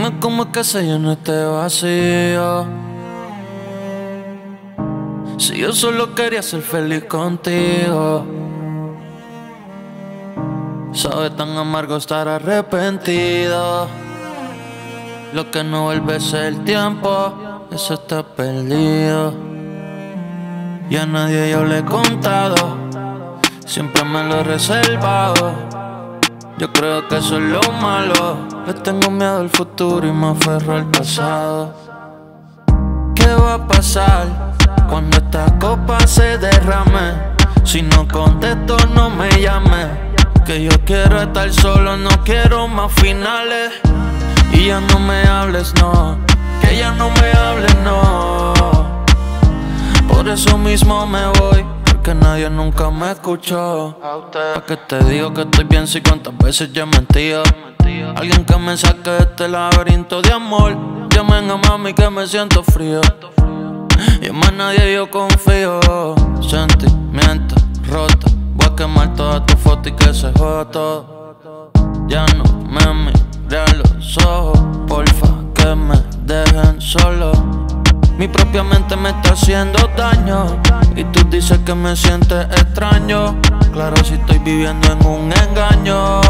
Dime cómo es que se llena este vacío, si yo solo quería ser feliz contigo. Sabe tan amargo estar arrepentido. Lo que no vuelve es el tiempo, eso está perdido. Y a nadie yo le he contado, siempre me lo he reservado. Yo creo que eso es lo malo, le tengo miedo al futuro y me aferro al pasado. ¿Qué va a pasar cuando esta copa se derrame? Si no contesto no me llames, que yo quiero estar solo, no quiero más finales. Y ya no me hables, no, que ya no me hables, no. Por eso mismo me voy, porque nadie nunca me escuchó. ¿Pa' qué te digo que estoy bien si cuántas veces ya he mentido? Alguien que me saque de este laberinto de amor. Llamen a mami que me siento frío, y en más nadie yo confío. Sentimientos rotos, voy a quemar todas tus fotos y que se joda todo. Ya no me mire a los ojos, porfa que me dejen solo. Mi propia mente me está haciendo daño y tú dices que me sientes extraño. Claro, si estoy viviendo en un engaño.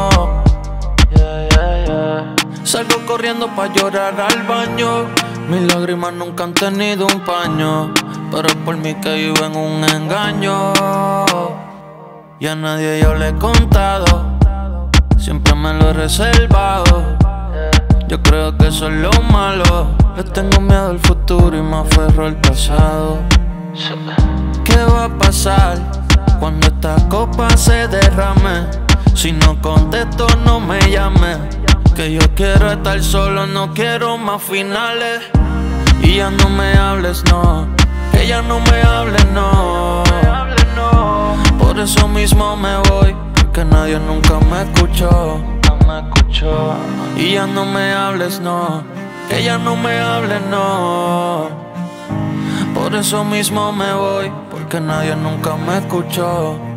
Salgo corriendo pa' llorar al baño. Mis lágrimas nunca han tenido un paño, pero es por mí que vivo en un engaño. Y a nadie yo le he contado, siempre me lo he reservado. Yo creo que eso es lo malo, le tengo miedo al futuro y me aferro al pasado. ¿Qué va a pasar cuando esta copa se derrame? Si no contesto no me llames, que yo quiero estar solo, no quiero más finales. Y ya no me hables, no, que ya no me hables, no. Por eso mismo me voy, porque nadie nunca me escuchó. Y ya no me hables, no, que ya no me hables, no. Por eso mismo me voy, porque nadie nunca me escuchó.